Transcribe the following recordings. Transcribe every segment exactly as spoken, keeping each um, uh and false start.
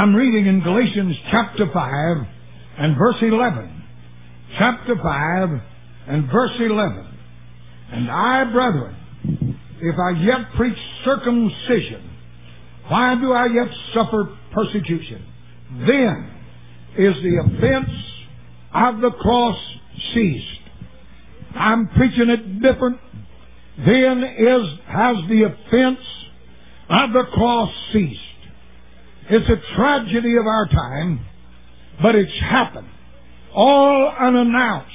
I'm reading in Galatians chapter five and verse eleven. Chapter five and verse eleven. And I, brethren, if I yet preach circumcision, why do I yet suffer persecution? Then is the offense of the cross ceased. I'm preaching it different. Then is has the offense of the cross ceased. It's a tragedy of our time, but it's happened all unannounced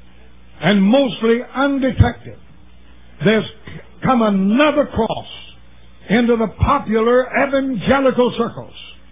and mostly undetected. There's come another cross into the popular evangelical circles.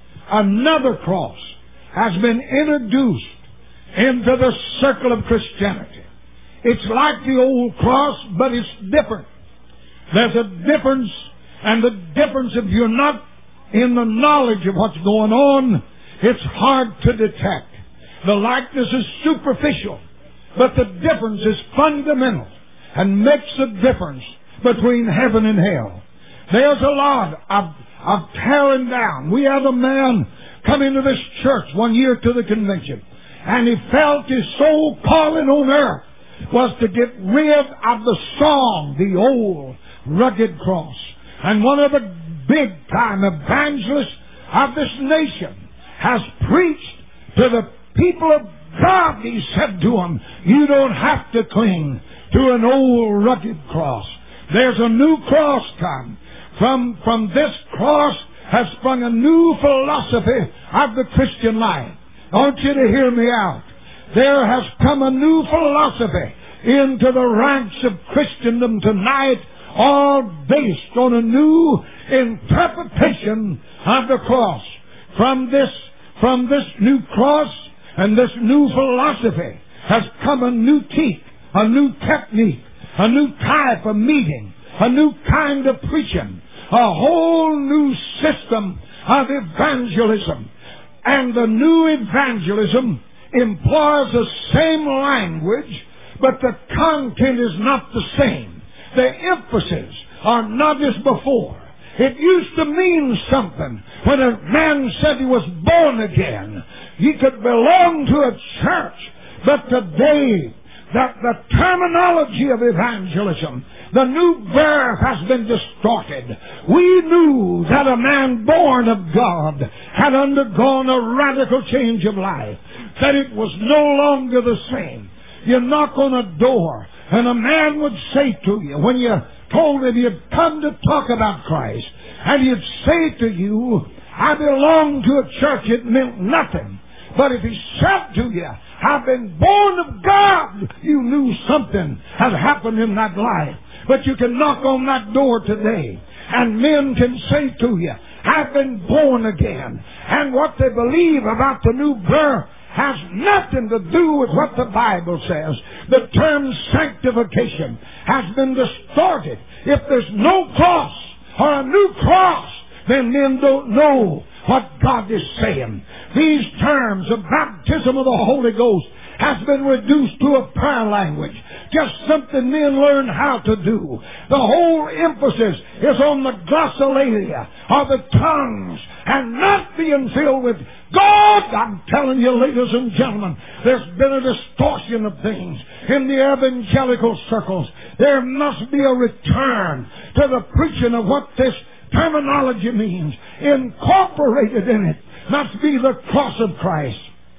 Another cross has been introduced into the circle of Christianity. It's like the old cross, but it's different. There's a difference, and the difference, if you're not in the knowledge of what's going on, it's hard to detect. The likeness is superficial, but the difference is fundamental and makes a difference between heaven and hell. There's a lot of, of tearing down. We had a man come into this church one year to the convention, and he felt his soul calling on earth was to get rid of the song, the old rugged cross. And one of the big-time evangelists of this nation has preached to the people of God. He said to them, you don't have to cling to an old rugged cross. There's a new cross come. From, from this cross has sprung a new philosophy of the Christian life. I want you to hear me out. There has come a new philosophy into the ranks of Christendom tonight, all based on a new interpretation of the cross. From this, from this new cross and this new philosophy has come a new teach, a new technique, a new type of meeting, a new kind of preaching, a whole new system of evangelism. And the new evangelism employs the same language, but the content is not the same. The emphasis are not as before. It used to mean something when a man said he was born again. He could belong to a church. But today, that the terminology of evangelism, the new birth has been distorted. We knew that a man born of God had undergone a radical change of life, that it was no longer the same. You knock on a door, and a man would say to you, when you told him you'd come to talk about Christ, and he'd say to you, I belong to a church, it meant nothing. But if he said to you, I've been born of God, you knew something had happened in that life. But you can knock on that door today, and men can say to you, I've been born again. And what they believe about the new birth has nothing to do with what the Bible says. The term sanctification has been distorted. If there's no cross or a new cross, then men don't know what God is saying. These terms of baptism of the Holy Ghost has been reduced to a prayer language. Just something men learn how to do. The whole emphasis is on the glossolalia, or the tongues, and not being filled with God. I'm telling you, ladies and gentlemen, there's been a distortion of things in the evangelical circles. There must be a return to the preaching of what this terminology means. Incorporated in it must be the cross of Christ.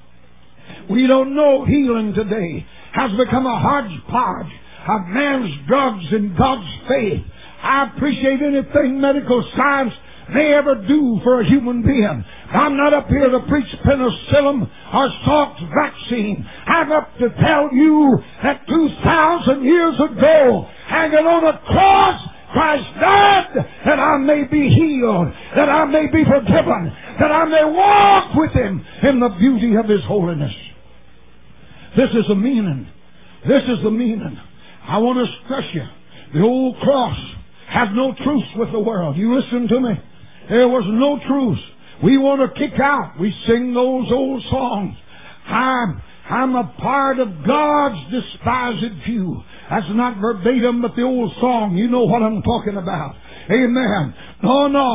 We don't know healing today has become a hodgepodge of man's drugs and God's faith. I appreciate anything medical science may ever do for a human being. I'm not up here to preach penicillin or Salk's vaccine. I'm up to tell you that two thousand years ago, hanging on a cross, Christ died that I may be healed, that I may be forgiven, that I may walk with Him in the beauty of His holiness. This is the meaning. This is the meaning. I want to stress you. The old cross has no truce with the world. You listen to me. There was no truce. We want to kick out. We sing those old songs. I'm, I'm a part of God's despised few. That's not verbatim, but the old song. You know what I'm talking about. Amen. No, no.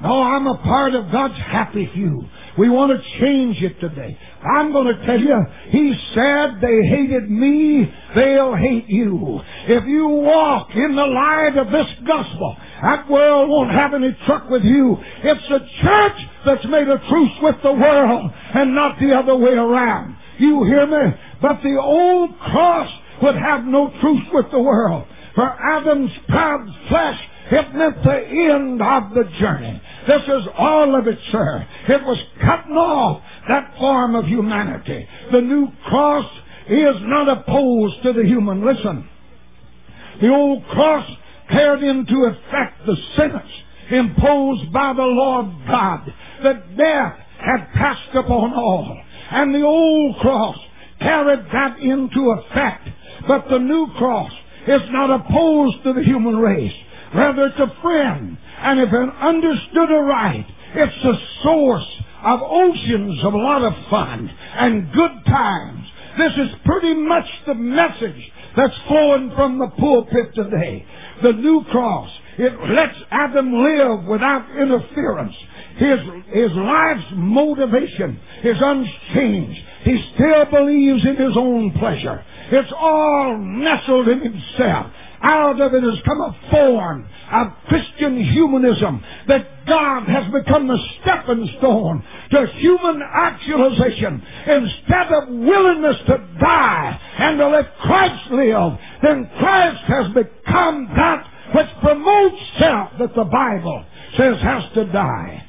No, I'm a part of God's happy few. We want to change it today. I'm going to tell you, He said they hated me, they'll hate you. If you walk in the light of this gospel, that world won't have any truck with you. It's the church that's made a truce with the world and not the other way around. You hear me? But the old cross would have no truce with the world. For Adam's proud flesh, it meant the end of the journey. This is all of it, sir. It was cutting off that form of humanity. The new cross is not opposed to the human. Listen, the old cross carried into effect the sentence imposed by the Lord God, that death had passed upon all. And the old cross carried that into effect. But the new cross is not opposed to the human race. Rather, it's a friend. And if it understood aright, it's the source of oceans of a lot of fun and good times. This is pretty much the message that's flowing from the pulpit today. The new cross, it lets Adam live without interference. His, his life's motivation is unchanged. He still believes in his own pleasure. It's all nestled in himself. Out of it has come a form of Christian humanism, that God has become the stepping stone to human actualization. Instead of willingness to die and to let Christ live, then Christ has become that which promotes self that the Bible says has to die.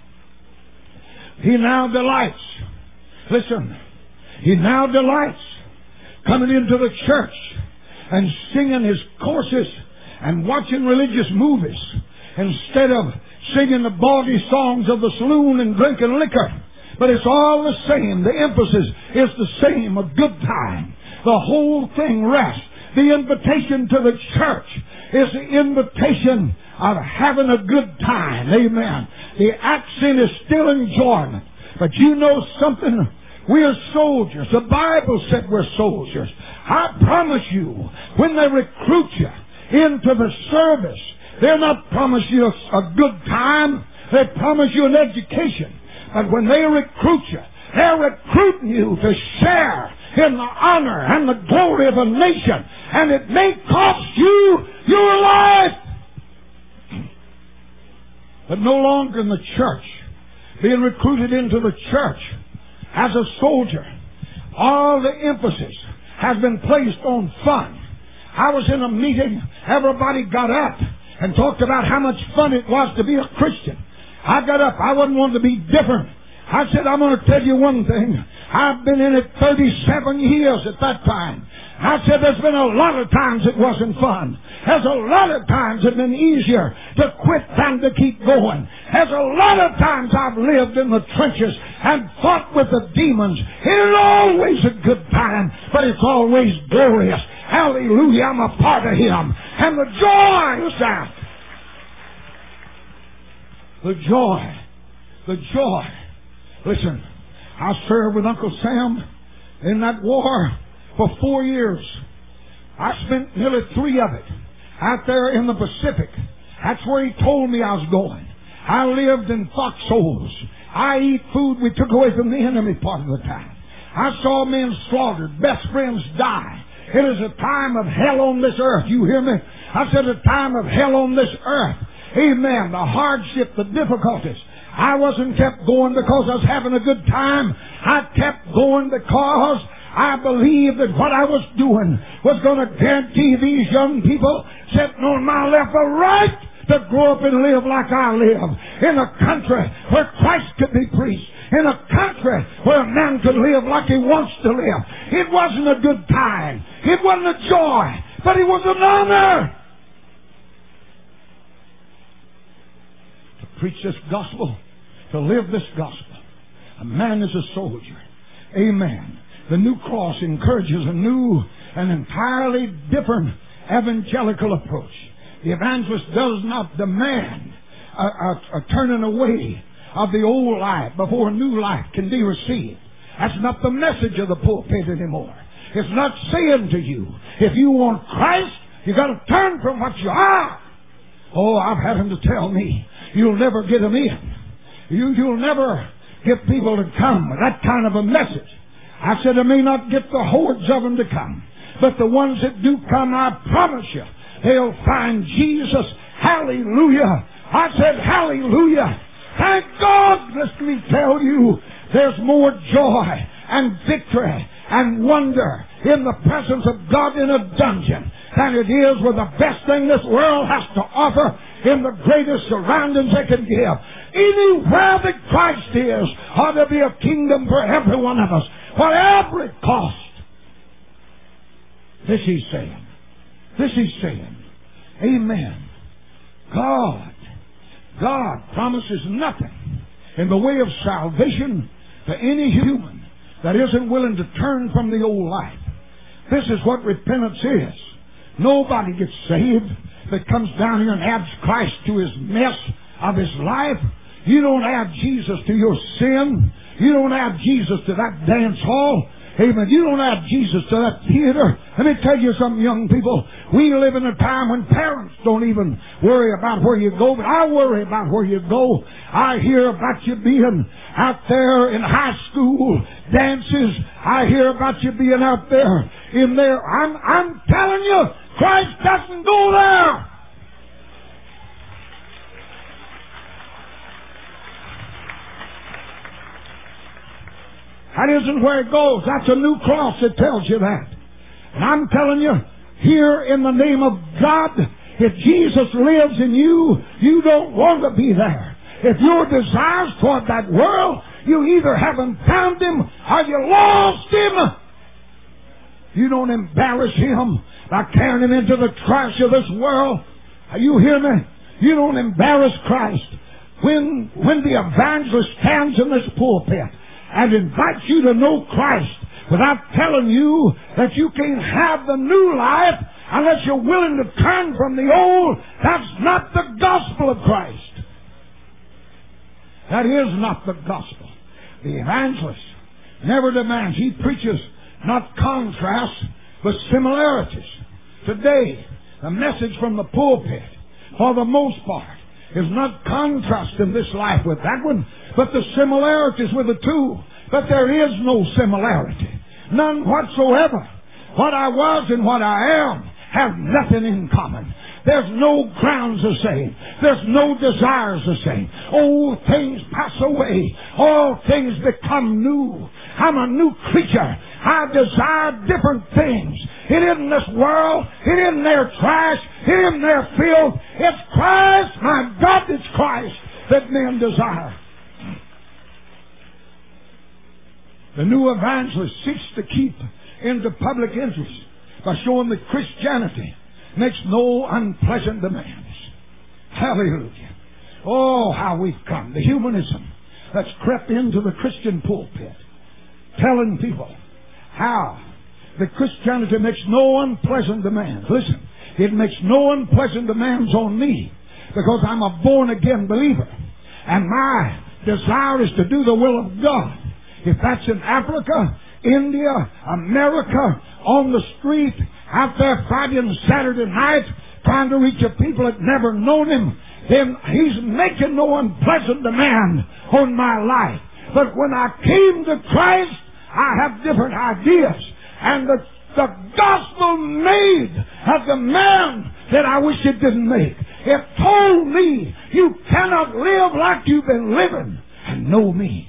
He now delights. Listen, he now delights coming into the church and singing his courses and watching religious movies instead of singing the bawdy songs of the saloon and drinking liquor. But it's all the same. The emphasis is the same, a good time. The whole thing rests. The invitation to the church is the invitation of having a good time. Amen. The accent is still enjoyment. But you know something? We're soldiers. The Bible said we're soldiers. I promise you, when they recruit you into the service, they're not promising you a good time. They promise you an education. But when they recruit you, they're recruiting you to share in the honor and the glory of a nation. And it may cost you your life. But no longer in the church. Being recruited into the church as a soldier, all the emphasis has been placed on fun. I was in a meeting, everybody got up and talked about how much fun it was to be a Christian. I got up, I wasn't wanting to be different. I said, I'm going to tell you one thing. I've been in it thirty-seven years at that time. I said, there's been a lot of times it wasn't fun. There's a lot of times it's been easier to quit than to keep going. There's a lot of times I've lived in the trenches and fought with the demons. It's always a good time, but it's always glorious. Hallelujah, I'm a part of Him. And the joy is that. The joy. The joy. Listen, I served with Uncle Sam in that war for four years. I spent nearly three of it out there in the Pacific. That's where he told me I was going. I lived in foxholes. I eat food we took away from the enemy part of the time. I saw men slaughtered, best friends die. It is a time of hell on this earth. You hear me? I said a time of hell on this earth. Amen. The hardship, the difficulties. I wasn't kept going because I was having a good time. I kept going because I believed that what I was doing was going to guarantee these young people sitting on my left a right to grow up and live like I live. In a country where Christ could be preached. In a country where a man could live like he wants to live. It wasn't a good time. It wasn't a joy. But it was an honor to preach this gospel, to live this gospel. A man is a soldier. Amen. The new cross encourages a new and entirely different evangelical approach. The evangelist does not demand a, a, a turning away of the old life before a new life can be received. That's not the message of the pulpit anymore. It's not saying to you, if you want Christ, you got to turn from what you are. Oh, I've had him to tell me, you'll never get him in. You, you'll never get people to come with that kind of a message. I said I may not get the hordes of them to come, but the ones that do come, I promise you, they'll find Jesus. Hallelujah. I said hallelujah. Thank God. Let me tell you, there's more joy and victory and wonder in the presence of God in a dungeon than it is with the best thing this world has to offer in the greatest surroundings they can give. Anywhere that Christ is, ought to be a kingdom for every one of us, whatever it costs. This he's saying. This he's saying. Amen. God, God promises nothing in the way of salvation to any human that isn't willing to turn from the old life. This is what repentance is. Nobody gets saved that comes down here and adds Christ to his mess of his life. You don't add Jesus to your sin. You don't add Jesus to that dance hall. Amen. You don't add Jesus to that theater. Let me tell you something, young people. We live in a time when parents don't even worry about where you go, but I worry about where you go. I hear about you being out there in high school dances. I hear about you being out there in there. I'm, I'm telling you, Christ doesn't go there. That isn't where it goes. That's a new cross that tells you that. And I'm telling you, here in the name of God, if Jesus lives in you, you don't want to be there. If your desires toward that world, you either haven't found him or you lost him. You don't embarrass him by carrying him into the trash of this world. You hear me? You don't embarrass Christ. When, when the evangelist stands in this pulpit and invites you to know Christ without telling you that you can't have the new life unless you're willing to turn from the old, that's not the gospel of Christ. That is not the gospel. The evangelist never demands. He preaches not contrasts, but similarities. Today, the message from the pulpit, for the most part, is not contrasting this life with that one, but the similarities with the two. But there is no similarity. None whatsoever. What I was and what I am have nothing in common. There's no grounds the same. There's no desires the same. Old things pass away. All things become new. I'm a new creature. I desire different things. It isn't this world. It isn't their trash. It isn't their filth. It's Christ. My God, it's Christ that men desire. The new evangelist seeks to keep into public interest by showing that Christianity makes no unpleasant demands. Hallelujah. Oh, how we've come. The humanism that's crept into the Christian pulpit, telling people how that Christianity makes no unpleasant demands. Listen, it makes no unpleasant demands on me because I'm a born-again believer. And my desire is to do the will of God. If that's in Africa, India, America, on the street, out there Friday and Saturday night, trying to reach a people that never known him, then he's making no unpleasant demand on my life. But when I came to Christ, I have different ideas. And the, the gospel made a demand that I wish it didn't make. It told me you cannot live like you've been living and know me.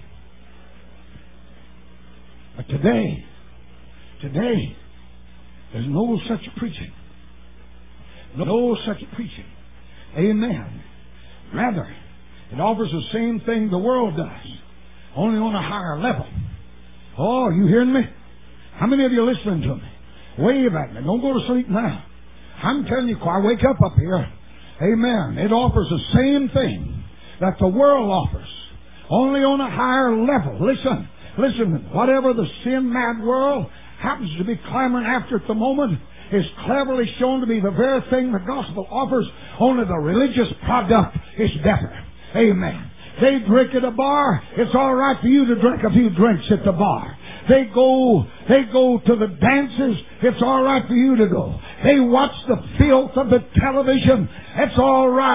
But today, today, there's no such preaching. No such preaching. Amen. Rather, it offers the same thing the world does, only on a higher level. Oh, you hearing me? How many of you are listening to me? Wave at me. Don't go to sleep now. I'm telling you, I wake up up here. Amen. It offers the same thing that the world offers, only on a higher level. Listen. Listen, whatever the sin-mad world happens to be clamoring after at the moment is cleverly shown to be the very thing the gospel offers, only the religious product is better. Amen. They drink at a bar, it's all right for you to drink a few drinks at the bar. They go, they go to the dances, it's all right for you to go. They watch the filth of the television, it's all right.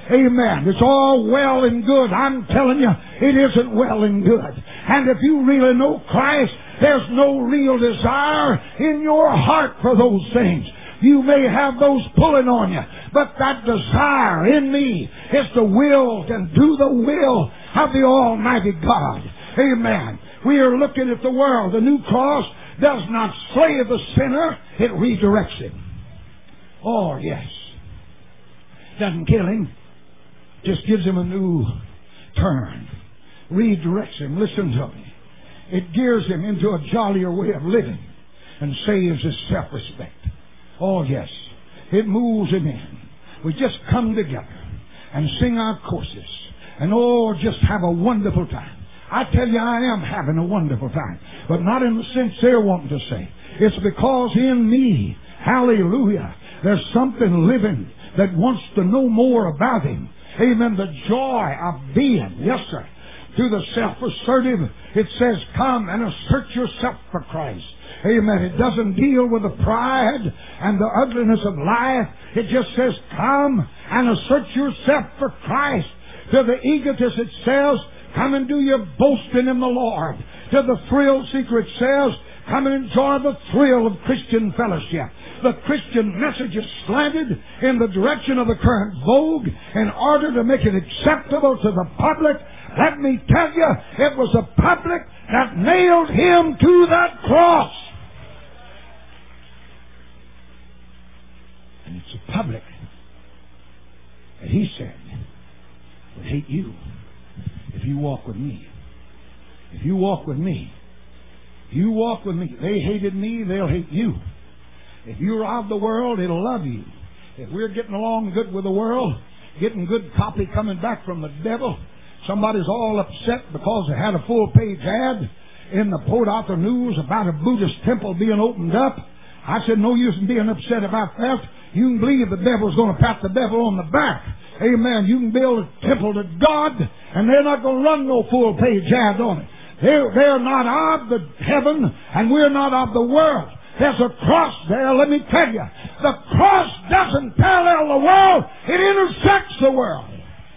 Amen. It's all well and good. I'm telling you, it isn't well and good. And if you really know Christ, there's no real desire in your heart for those things. You may have those pulling on you, but that desire in me is to will and do the will of the Almighty God. Amen. We are looking at the world. The new cross does not slay the sinner, it redirects him. Oh, yes. Doesn't kill him, just gives him a new turn. Redirects him. Listen to me. It gears him into a jollier way of living and saves his self-respect. Oh, yes. It moves him in. We just come together and sing our courses and, oh, just have a wonderful time. I tell you, I am having a wonderful time, but not in the sense they're wanting to say. It's because in me, hallelujah, there's something living that wants to know more about Him. Amen. The joy of being, yes, sir. To the self-assertive, it says, come and assert yourself for Christ. Amen. It doesn't deal with the pride and the ugliness of life. It just says, come and assert yourself for Christ. To the egotist, it says, come and do your boasting in the Lord. To the thrill seeker, it says, come and enjoy the thrill of Christian fellowship. The Christian message is slanted in the direction of the current vogue in order to make it acceptable to the public. Let me tell you, it was the public that nailed Him to that cross. And it's the public that He said would hate you if you walk with me. If you walk with me. If you walk with me. They hated me, they'll hate you. If you're of the world, it'll love you. If we're getting along good with the world, getting good copy coming back from the devil, somebody's all upset because they had a full-page ad in the Port News about a Buddhist temple being opened up. I said, no use in being upset about that. You can believe the devil's going to pat the devil on the back. Amen. You can build a temple to God, and they're not going to run no full-page ad on it. They're, they're not of the heaven, and we're not of the world. There's a cross there, let me tell you. The cross doesn't parallel the world, it intersects the world.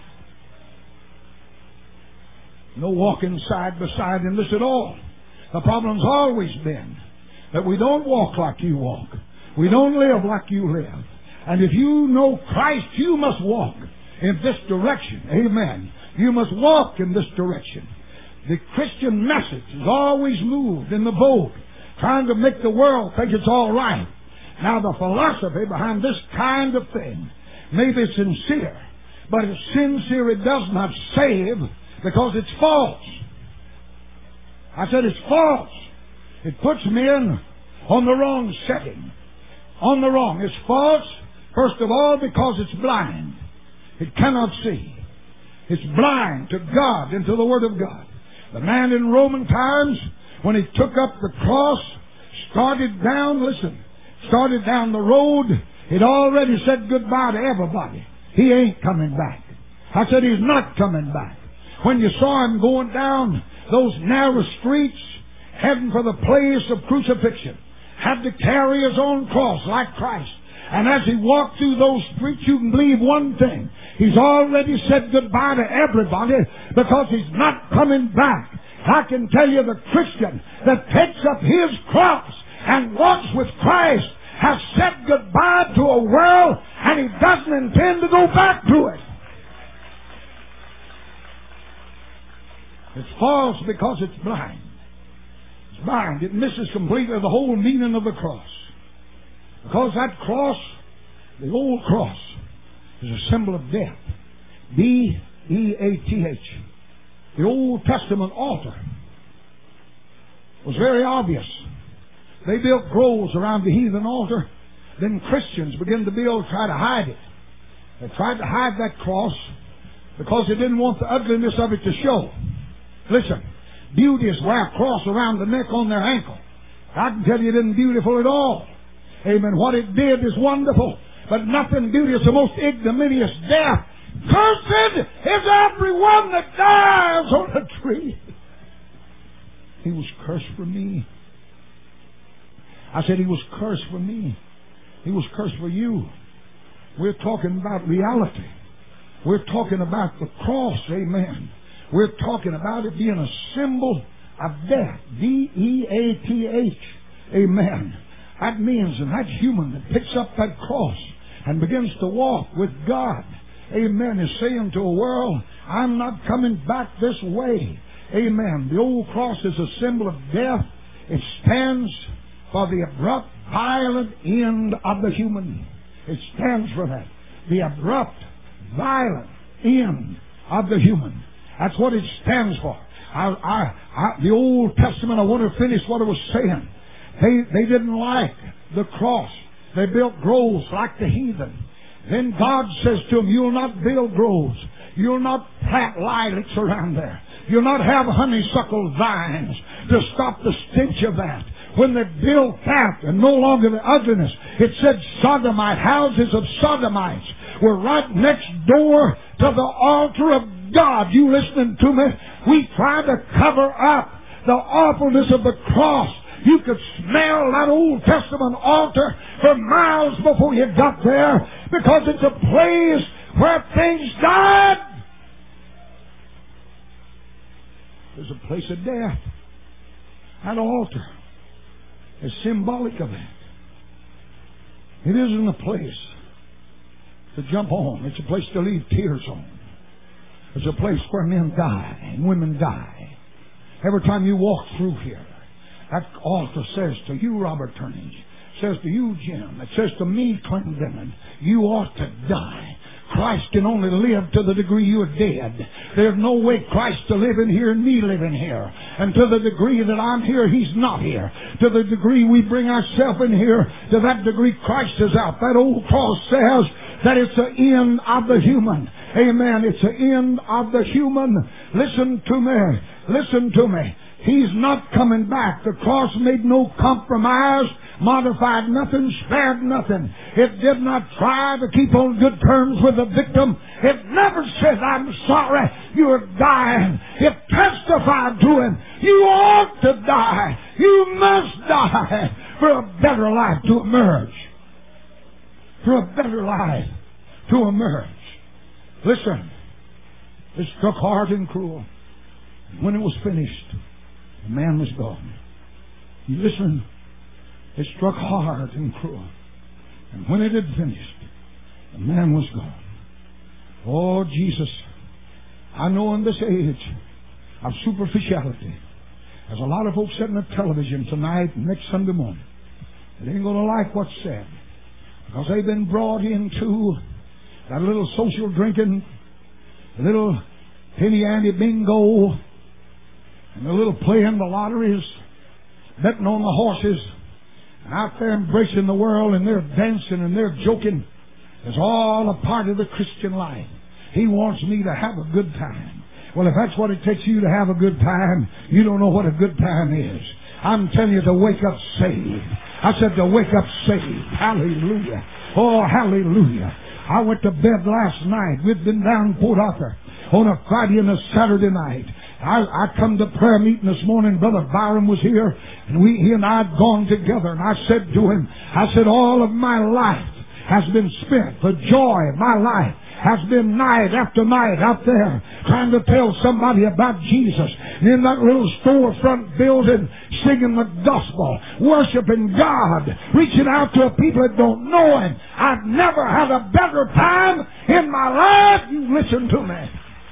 No walking side by side in this at all. The problem's always been that we don't walk like you walk. We don't live like you live. And if you know Christ, you must walk in this direction. Amen. You must walk in this direction. The Christian message is always moved in the boat, trying to make the world think it's all right. Now, the philosophy behind this kind of thing may be sincere, but it's sincere, it does not save because it's false. I said it's false. It puts men on the wrong setting. On the wrong. It's false, first of all, because it's blind. It cannot see. It's blind to God and to the Word of God. The man in Roman times, when he took up the cross, started down, listen, started down the road, he'd already said goodbye to everybody. He ain't coming back. I said he's not coming back. When you saw him going down those narrow streets, heading for the place of crucifixion, had to carry his own cross like Christ. And as he walked through those streets, you can believe one thing. He's already said goodbye to everybody because he's not coming back. I can tell you the Christian that takes up his cross and walks with Christ has said goodbye to a world, and he doesn't intend to go back to it. It's false because it's blind. It's blind. It misses completely the whole meaning of the cross. Because that cross, the old cross, is a symbol of death. D E A T H. The Old Testament altar was very obvious. They built groves around the heathen altar. Then Christians began to build, try to hide it. They tried to hide that cross because they didn't want the ugliness of it to show. Listen, beauties wear a cross around the neck on their ankle. I can tell you it isn't beautiful at all. Amen. What it did is wonderful, but nothing beautiful is the most ignominious death. Cursed is everyone that dies on a tree. He was cursed for me. I said he was cursed for me. He was cursed for you. We're talking about reality. We're talking about the cross, amen. We're talking about it being a symbol of death. D E A T H. Amen. That means, and that human that picks up that cross and begins to walk with God, amen, is saying to a world, I'm not coming back this way. Amen. The old cross is a symbol of death. It stands for the abrupt, violent end of the human. It stands for that. The abrupt, violent end of the human. That's what it stands for. I, I, I, the Old Testament, I want to finish what I was saying. They, they didn't like the cross. They built groves like the heathen. Then God says to them, you'll not build groves. You'll not plant lilacs around there. You'll not have honeysuckle vines to stop the stench of that. When they built that, and no longer the ugliness, it said sodomite, houses of sodomites were right next door to the altar of God. You listening to me? We tried to cover up the awfulness of the cross. You could smell that Old Testament altar for miles before you got there, because it's a place where things died. There's a place of death. That altar is symbolic of that. It isn't a place to jump on. It's a place to leave tears on. It's a place where men die and women die. Every time you walk through here, that altar says to you, Robert Turnage, says to you, Jim, it says to me, Clinton, you ought to die. Christ can only live to the degree you are dead. There's no way Christ to live in here and me living here. And to the degree that I'm here, He's not here. To the degree we bring ourselves in here, to that degree Christ is out. That old cross says that it's the end of the human. Amen. It's the end of the human. Listen to me. Listen to me. He's not coming back. The cross made no compromise, modified nothing, spared nothing. It did not try to keep on good terms with the victim. It never said, I'm sorry, you're dying. It testified to him, you ought to die. You must die for a better life to emerge. For a better life to emerge. Listen, it struck hard and cruel. When it was finished, the man was gone. You listen, it struck hard and cruel. And when it had finished, the man was gone. Oh, Jesus, I know in this age of superficiality, there's a lot of folks sitting at television tonight and next Sunday morning that ain't going to like what's said, because they've been brought into that little social drinking, a little penny ante bingo, and a little playing the lotteries, betting on the horses, and out there embracing the world, and they're dancing and they're joking. It's all a part of the Christian life. He wants me to have a good time. Well, if that's what it takes you to have a good time, you don't know what a good time is. I'm telling you to wake up saved. I said to wake up saved. Hallelujah. Oh, hallelujah. I went to bed last night. We'd been down in Port Arthur on a Friday and a Saturday night. I, I come to prayer meeting this morning. Brother Byron was here, and we, he and I had gone together. And I said to him, I said, all of my life has been spent. The joy of my life has been night after night out there trying to tell somebody about Jesus. And in that little storefront building, singing the gospel, worshiping God, reaching out to people that don't know Him. I've never had a better time in my life. You listen to me.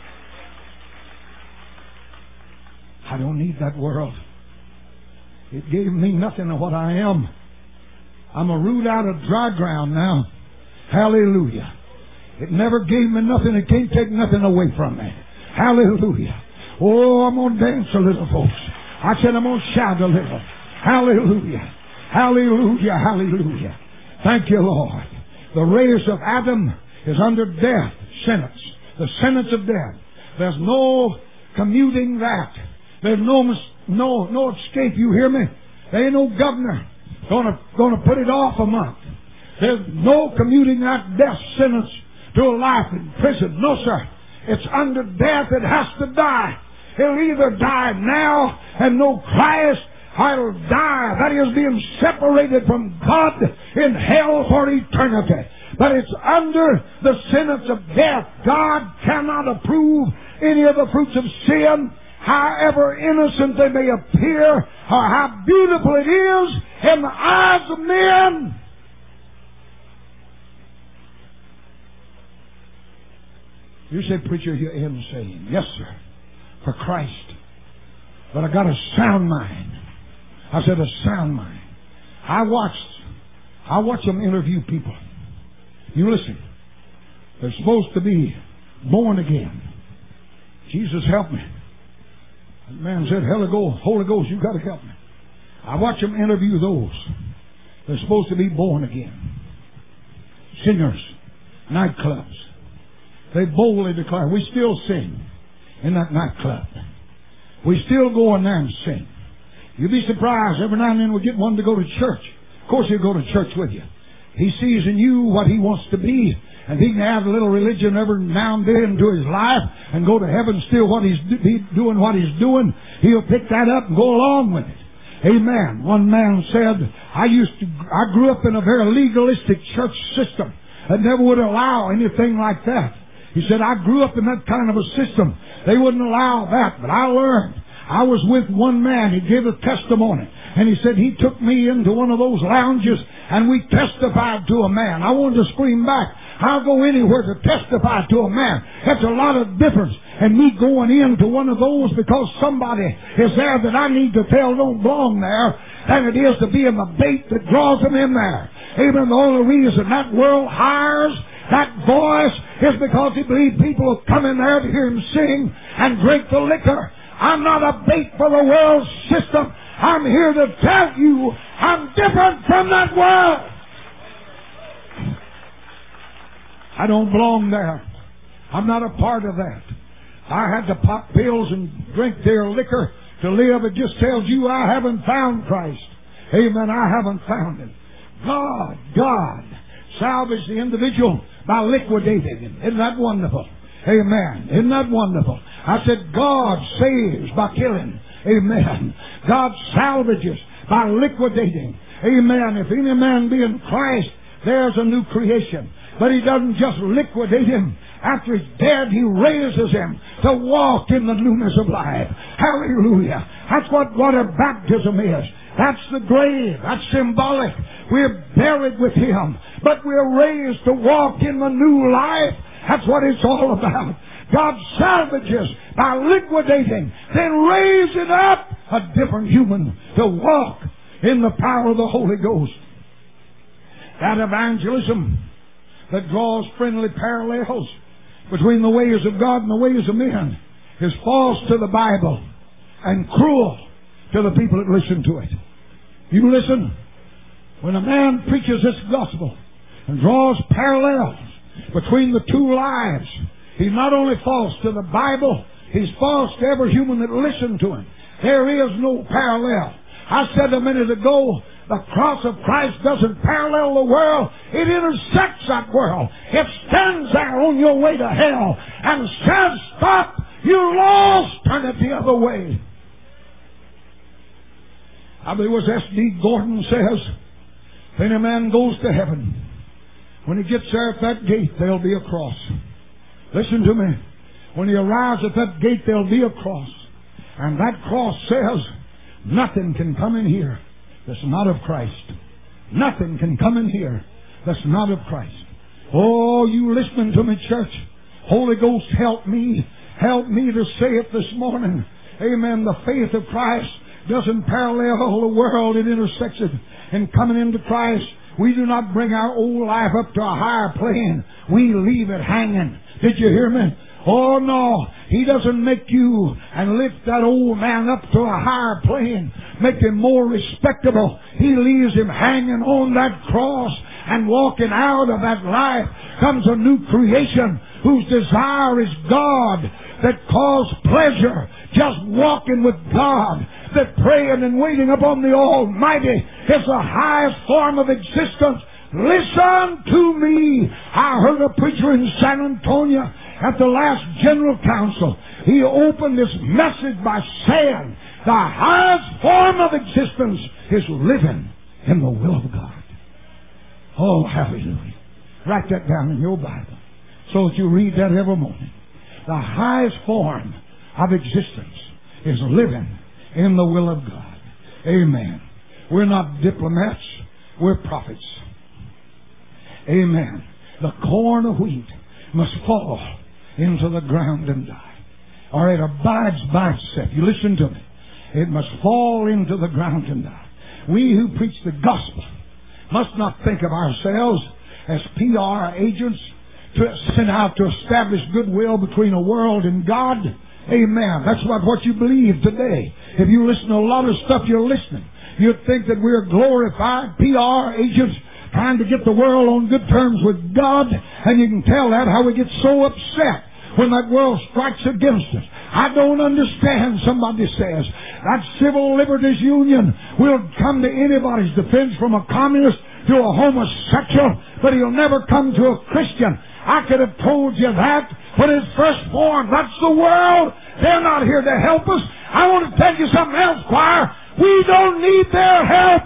I don't need that world. It gave me nothing of what I am. I'm a root out of dry ground now. Hallelujah. It never gave me nothing. It can't take nothing away from me. Hallelujah. Oh, I'm going to dance a little, folks. I said I'm going to shout a little. Hallelujah. Hallelujah. Hallelujah. Thank you, Lord. The race of Adam is under death sentence. The sentence of death. There's no commuting that. There's no no no escape. You hear me? There ain't no governor gonna gonna put it off a month. There's no commuting that death sentence to a life in prison. No, sir. It's under death. It has to die. It'll either die now and know Christ, or it'll die. That is being separated from God in hell for eternity. but it's under the sentence of death. God cannot approve any of the fruits of sin, however innocent they may appear, or how beautiful it is in the eyes of men. You say, preacher, you're insane. Yes, sir, for Christ. But I got a sound mind. I said a sound mind. I watched, I watch them interview people. You listen. They're supposed to be born again. Jesus, help me. That man said, Holy Ghost, Holy Ghost, you got to help me. I watch them interview those. They're supposed to be born again. Singers, nightclubs. They boldly declare, we still sing in that nightclub. We still go in there and sing. You'd be surprised, every now and then we get one to go to church. Of course he'll go to church with you. He sees in you what he wants to be, and he can add a little religion every now and then to his life and go to heaven still what he's do, he doing what he's doing. He'll pick that up and go along with it. Amen. One man said, I used to, I grew up in a very legalistic church system that never would allow anything like that. He said, I grew up in that kind of a system. They wouldn't allow that, but I learned. I was with one man. He gave a testimony. And he said he took me into one of those lounges and we testified to a man. I wanted to scream back. I'll go anywhere to testify to a man. That's a lot of difference. And me going into one of those because somebody is there that I need to tell don't belong there than it is to be in the bait that draws them in there. Even the only reason that world hires that voice is because he believes people will come in there to hear him sing and drink the liquor. I'm not a bait for the world system. I'm here to tell you I'm different from that world. I don't belong there. I'm not a part of that. I had to pop pills and drink their liquor to live. It just tells you I haven't found Christ. Amen. I haven't found Him. God, God salvaged the individual by liquidating him. Isn't that wonderful? Amen. Isn't that wonderful? I said God saves by killing. Amen. God salvages by liquidating. Amen. If any man be in Christ, there's a new creation. But He doesn't just liquidate him. After he's dead, He raises him to walk in the newness of life. Hallelujah. That's what water baptism is. That's the grave. That's symbolic. We're buried with Him, but we're raised to walk in the new life. That's what it's all about. God salvages by liquidating, then raising up a different human to walk in the power of the Holy Ghost. That evangelism that draws friendly parallels between the ways of God and the ways of men is false to the Bible and cruel to the people that listen to it. You listen, when a man preaches this gospel and draws parallels between the two lives, he's not only false to the Bible, he's false to every human that listened to him. There is no parallel. I said a minute ago, the cross of Christ doesn't parallel the world. It intersects that world. It stands there on your way to hell and says, stop, you're lost, turn it the other way. I believe it was S D Gordon says, if any man goes to heaven, when he gets there at that gate, there'll be a cross. Listen to me. When he arrives at that gate, there'll be a cross. And that cross says, nothing can come in here that's not of Christ. Nothing can come in here that's not of Christ. Oh, you listening to me, church? Holy Ghost, help me. Help me to say it this morning. Amen. The faith of Christ doesn't parallel the world. It intersects it. And coming into Christ, we do not bring our old life up to a higher plane. We leave it hanging. Did you hear me? Oh no, He doesn't make you and lift that old man up to a higher plane, make him more respectable. He leaves him hanging on that cross, and walking out of that life comes a new creation whose desire is God, that calls pleasure just walking with God, that praying and waiting upon the Almighty is the highest form of existence. Listen to me. I heard a preacher in San Antonio at the last General Council. He opened this message by saying the highest form of existence is living in the will of God. Oh, hallelujah. Write that down in your Bible so that you read that every morning. The highest form of existence is living in the will of God. Amen. We're not diplomats. We're prophets. Amen. The corn of wheat must fall into the ground and die, or it abides by itself. You listen to me. It must fall into the ground and die. We who preach the gospel must not think of ourselves as P R agents to sent out to establish goodwill between the world and God. Amen. That's what, what you believe today. If you listen to a lot of stuff you're listening, you'd think that we're glorified P R agents trying to get the world on good terms with God. And you can tell that how we get so upset when that world strikes against us. I don't understand, somebody says, that civil liberties union will come to anybody's defense, from a communist to a homosexual, but he'll never come to a Christian. I could have told you that when it first formed. That's the world. They're not here to help us. I want to tell you something else, choir. We don't need their help.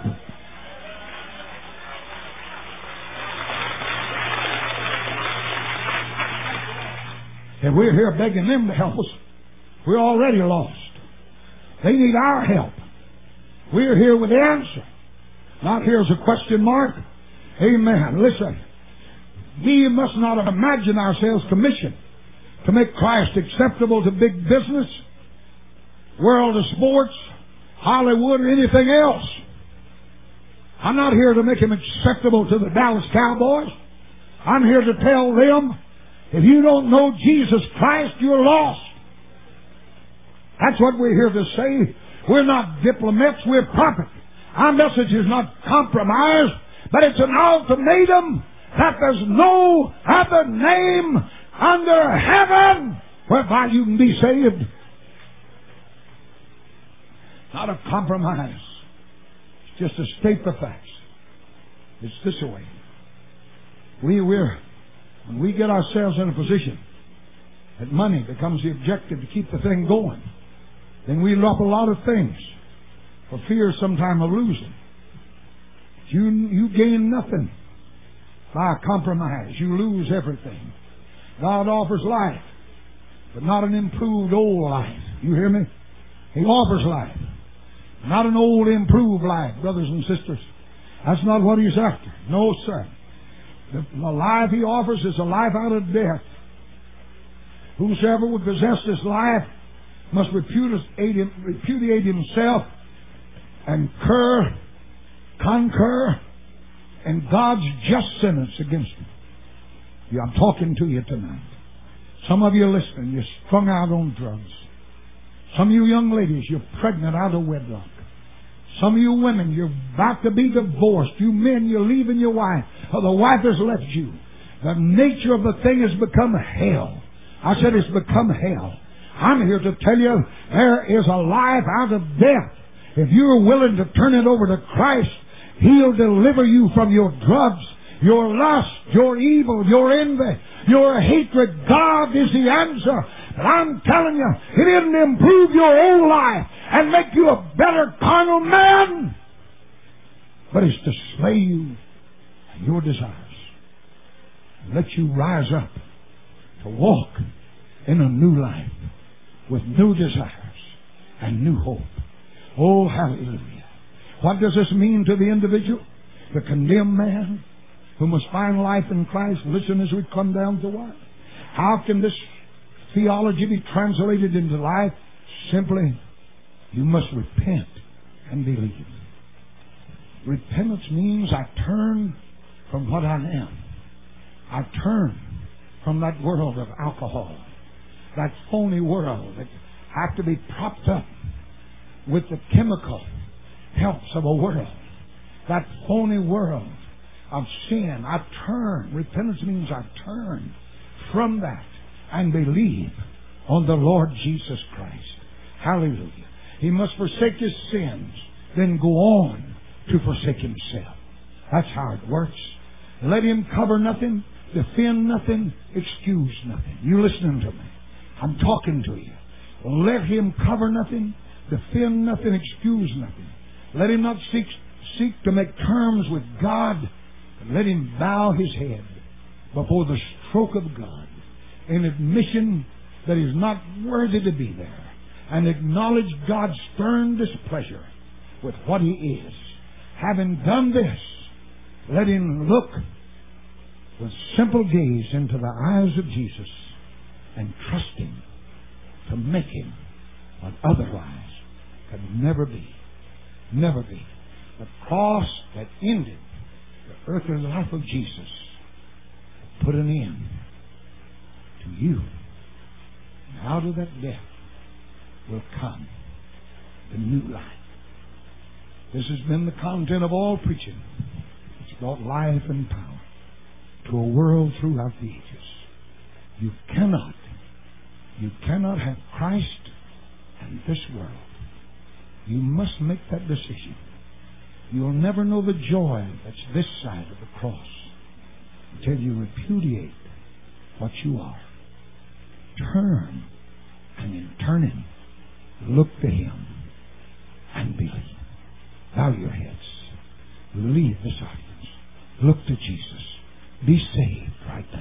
If we're here begging them to help us, we're already lost. They need our help. We're here with the answer, not here as a question mark. Amen. Listen, we must not imagine ourselves commissioned to make Christ acceptable to big business, world of sports, Hollywood, or anything else. I'm not here to make him acceptable to the Dallas Cowboys. I'm here to tell them, if you don't know Jesus Christ, you're lost. That's what we're here to say. We're not diplomats, we're prophets. Our message is not compromise, but it's an ultimatum that there's no other name under heaven whereby you can be saved. Not a compromise. It's just to state the facts. It's this way. We, we're, when we get ourselves in a position that money becomes the objective to keep the thing going, then we drop a lot of things for fear sometime of losing. You, you gain nothing by a compromise. You lose everything. God offers life, but not an improved old life. You hear me? He offers life, not an old improved life, brothers and sisters. That's not what He's after. No, sir. The, the life He offers is a life out of death. Whosoever would possess this life must repudiate, him, repudiate himself and cur, concur in God's just sentence against him. Yeah, I'm talking to you tonight. Some of you listening, you're strung out on drugs. Some of you young ladies, you're pregnant out of wedlock. Some of you women, you're about to be divorced. You men, you're leaving your wife, or the wife has left you. The nature of the thing has become hell. I said it's become hell. I'm here to tell you there is a life out of death. If you're willing to turn it over to Christ, He'll deliver you from your drugs, your lust, your evil, your envy, your hatred. God is the answer. But I'm telling you, it didn't improve your old life and make you a better carnal man, but it's to slay you and your desires and let you rise up to walk in a new life with new desires and new hope. Oh, hallelujah. What does this mean to the individual? The condemned man who must find life in Christ. Listen as we come down to what? How can this theology be translated into life? Simply, you must repent and believe. Repentance means I turn from what I am. I turn from that world of alcohol, that phony world that have to be propped up with the chemical helps of a world, that phony world of sin. I turn. Repentance means I turn from that and believe on the Lord Jesus Christ. Hallelujah. He must forsake his sins, then go on to forsake himself. That's how it works. Let him cover nothing, defend nothing, excuse nothing. You listening to me? I'm talking to you. Let him cover nothing, defend nothing, excuse nothing. Let him not seek, seek to make terms with God, but let him bow his head before the stroke of God in admission that he's not worthy to be there, and acknowledge God's stern displeasure with what he is. Having done this, let him look with simple gaze into the eyes of Jesus and trust him to make him what otherwise could never be. Never be. The cross that ended the earthly life of Jesus put an end to you. And out of that death will come the new life. This has been the content of all preaching. It's brought life and power to a world throughout the ages. You cannot, you cannot have Christ and this world. You must make that decision. You'll never know the joy that's this side of the cross until you repudiate what you are. Turn, and in turning, look to him and believe. Bow your heads. Leave this audience. Look to Jesus. Be saved right now.